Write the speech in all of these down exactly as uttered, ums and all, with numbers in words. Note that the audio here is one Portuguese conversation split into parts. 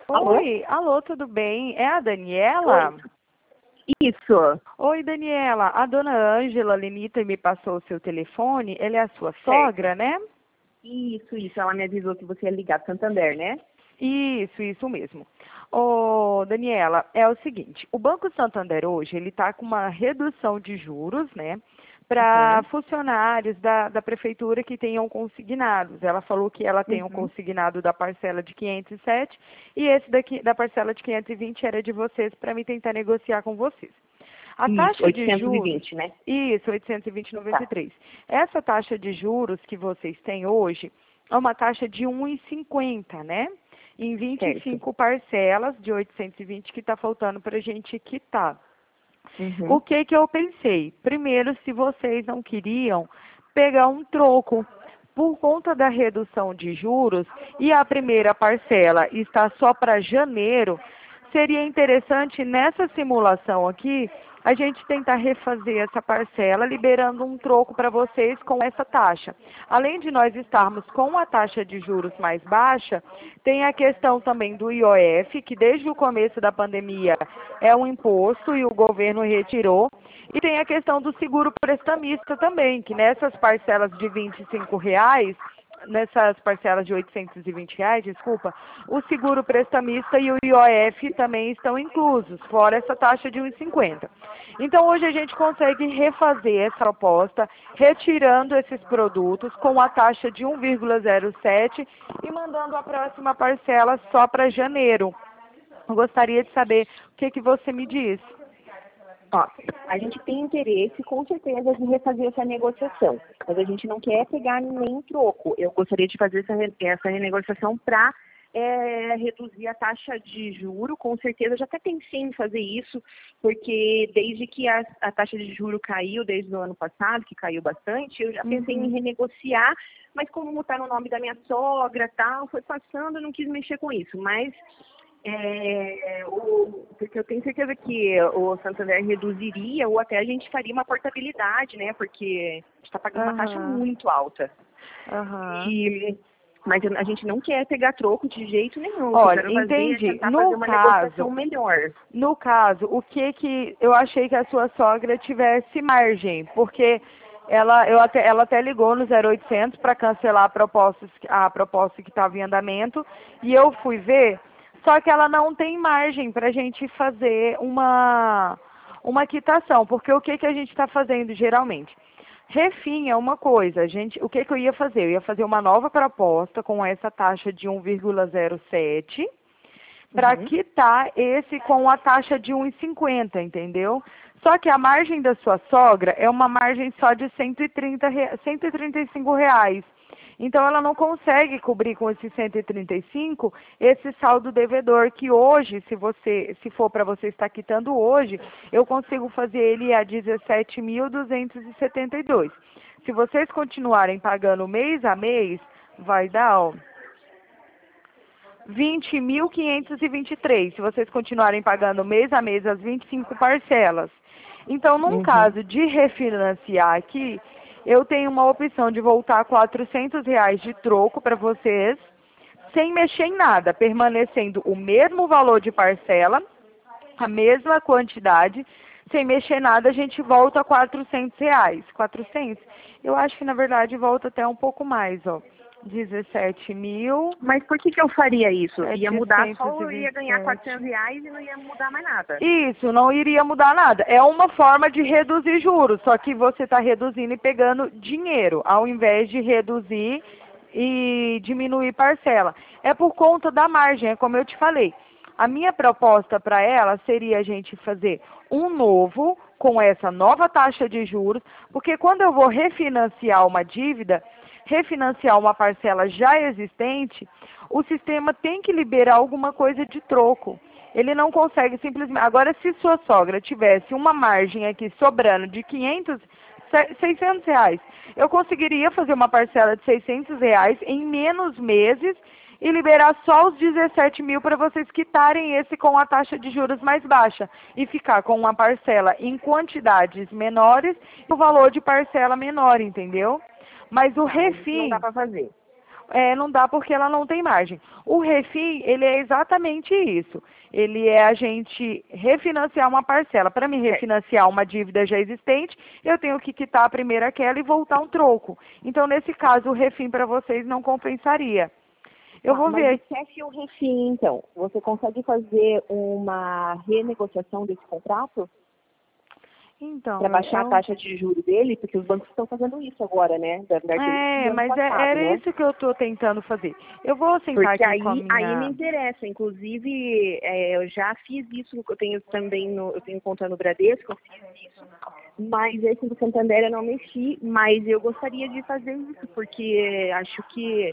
Alô? Oi, alô, tudo bem? É a Oi. Daniela? Isso. Oi, Daniela. A dona Ângela Lenita me passou o seu telefone. Ela é a sua Certo. sogra, né? Isso, isso. Ela me avisou que você ia ligar para Santander, né? Isso, isso mesmo. Ô, Daniela, é o seguinte, o Banco Santander hoje, ele está com uma redução de juros, né, para Uhum. funcionários da, da prefeitura que tenham consignados. Ela falou que ela tem um Uhum. consignado da parcela de quinhentos e sete e esse daqui da parcela de quinhentos e vinte era de vocês para me tentar negociar com vocês. A Isso, taxa de oitocentos e juros, vinte, né? isso, oitocentos e vinte vírgula noventa e Tá. três. Essa taxa de juros que vocês têm hoje é uma taxa de um vírgula cinquenta, né? Em vinte e Certo. cinco parcelas de oitocentos e vinte que está faltando para a gente quitar. O Uhum. que que eu pensei? Primeiro, se vocês não queriam pegar um troco, por conta da redução de juros e a primeira parcela está só para janeiro, seria interessante nessa simulação aqui a gente tentar refazer essa parcela, liberando um troco para vocês com essa taxa. Além de nós estarmos com a taxa de juros mais baixa, tem a questão também do I O F, que desde o começo da pandemia é um imposto e o governo retirou. E tem a questão do seguro prestamista também, que nessas parcelas de vinte e cinco reais, nessas parcelas de oitocentos e vinte reais, desculpa, o seguro prestamista e o I O F também estão inclusos, fora essa taxa de um vírgula cinquenta. Então hoje a gente consegue refazer essa proposta, retirando esses produtos com a taxa de um vírgula zero sete e mandando a próxima parcela só para janeiro. Eu gostaria de saber o que, que você me diz. Ó, a gente tem interesse, com certeza, de refazer essa negociação, mas a gente não quer pegar nem troco. Eu gostaria de fazer essa, re- essa renegociação para reduzir a taxa de juro, com certeza. Eu já até pensei em fazer isso, porque desde que a, a taxa de juro caiu, desde o ano passado, que caiu bastante, eu já pensei em Uhum. renegociar, mas como está no nome da minha sogra, tal, foi passando, eu não quis mexer com isso, mas é, o, porque eu tenho certeza que o Santander reduziria ou até a gente faria uma portabilidade, né? Porque a gente está pagando uma taxa Aham. muito alta. Aham. E, mas a gente não quer pegar troco de jeito nenhum. O que eu Olha, quero fazer é entendi. tentar fazer No uma negociação caso, melhor. no caso, o que que eu achei que a sua sogra tivesse margem, porque ela, eu até, ela até ligou no zero oitocentos para cancelar a proposta, a proposta que estava em andamento, e eu fui ver, só que ela não tem margem para a gente fazer uma, uma quitação, porque o que que a gente está fazendo geralmente? Refim é uma coisa, a gente, o que que eu ia fazer? Eu ia fazer uma nova proposta com essa taxa de um vírgula zero sete, para Uhum. quitar esse com a taxa de um vírgula cinquenta, entendeu? Só que a margem da sua sogra é uma margem só de cento e trinta, rea- cento e trinta e cinco reais. Então ela não consegue cobrir com esses cento e trinta e cinco esse saldo devedor que hoje, se você, se for para você estar quitando hoje, eu consigo fazer ele a dezessete mil duzentos e setenta e dois. Se vocês continuarem pagando mês a mês, vai dar, ó, vinte mil quinhentos e vinte e três, se vocês continuarem pagando mês a mês as vinte e cinco parcelas. Então, num Uhum. caso de refinanciar aqui, eu tenho uma opção de voltar quatrocentos reais de troco para vocês, sem mexer em nada, permanecendo o mesmo valor de parcela, a mesma quantidade, sem mexer em nada, a gente volta a quatrocentos reais. quatrocentos? Eu acho que, na verdade, volta até um pouco mais, ó. dezessete mil. Mas por que que eu faria isso? Ia mudar setecentos e só, eu ia vinte e ganhar sete. quatrocentos reais e não ia mudar mais nada. Isso, não iria mudar nada. É uma forma de reduzir juros, só que você está reduzindo e pegando dinheiro, ao invés de reduzir e diminuir parcela. É por conta da margem, é como eu te falei. A minha proposta para ela seria a gente fazer um novo com essa nova taxa de juros, porque quando eu vou refinanciar uma dívida, refinanciar uma parcela já existente, o sistema tem que liberar alguma coisa de troco. Ele não consegue simplesmente. Agora, se sua sogra tivesse uma margem aqui sobrando de quinhentos, se- seiscentos reais, eu conseguiria fazer uma parcela de seiscentos reais em menos meses e liberar só os dezessete mil para vocês quitarem esse com a taxa de juros mais baixa e ficar com uma parcela em quantidades menores e o valor de parcela menor, entendeu? Mas o Tá, mas isso não dá refim, para fazer. é, não dá porque ela não tem margem. O refim, ele é exatamente isso. Ele é a gente refinanciar uma parcela. Para me refinanciar uma dívida já existente, eu tenho que quitar a primeira aquela e voltar um troco. Então, nesse caso, o refim para vocês não compensaria. Eu Tá, vou mas ver. o C E F e o refim, então, você consegue fazer uma renegociação desse contrato Então, para baixar eu... a taxa de juros dele? Porque os bancos estão fazendo isso agora, né? Da, da, É, ano mas é, passado, era né? isso que eu estou tentando fazer. Eu vou sentar Porque aqui com a aí, aí me minha... interessa. Inclusive, é, eu já fiz isso, eu tenho também, no, eu tenho conta no Bradesco, eu fiz isso. Mas esse do Santander eu não mexi, mas eu gostaria de fazer isso, porque acho que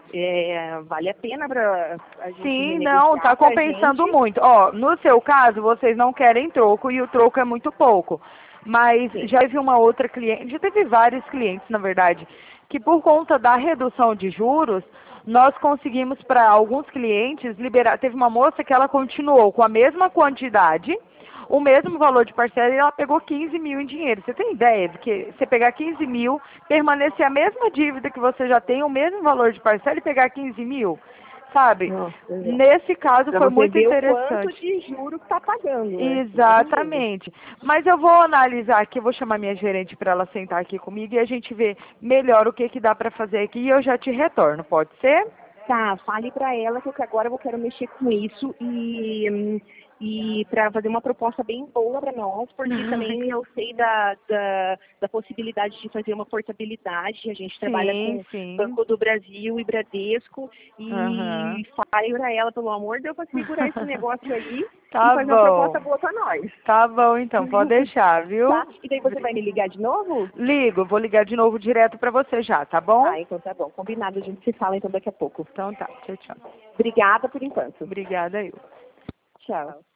é, vale a pena para a gente Sim, não, tá renegociar para a compensando gente. muito. Ó, no seu caso, vocês não querem troco e o troco é muito pouco. Mas Sim. já teve uma outra cliente, já teve vários clientes, na verdade, que por conta da redução de juros, nós conseguimos para alguns clientes liberar. Teve uma moça que ela continuou com a mesma quantidade, o mesmo valor de parcela e ela pegou quinze mil em dinheiro. Você tem ideia de que você pegar quinze mil, permanecer a mesma dívida que você já tem, o mesmo valor de parcela e pegar quinze mil? Sabe? Nossa, Nesse caso para foi você muito ver o quanto interessante. de juro que está pagando, né? Imagina. Exatamente. Mas eu vou analisar aqui, eu vou chamar minha gerente para ela sentar aqui comigo e a gente ver melhor o que, que dá para fazer aqui e eu já te retorno, pode ser? Tá, fale para ela que eu- que agora eu quero mexer com isso e, hum, e para fazer uma proposta bem boa para nós, porque também eu sei da, da, da possibilidade de fazer uma portabilidade. A gente trabalha Sim, com sim. Banco do Brasil e Bradesco Aham. e fale para ela, pelo amor de Deus, para segurar esse negócio aí e Tá fazer uma proposta bom. boa para nós. Tá bom, então, pode deixar, viu? Tá? E daí você vai me ligar de novo? Ligo, vou ligar de novo direto para você já, tá bom? Ah, então tá bom. Combinado, a gente se fala então daqui a pouco. Então tá, tchau, tchau. Obrigada por enquanto. Obrigada, eu. Tchau.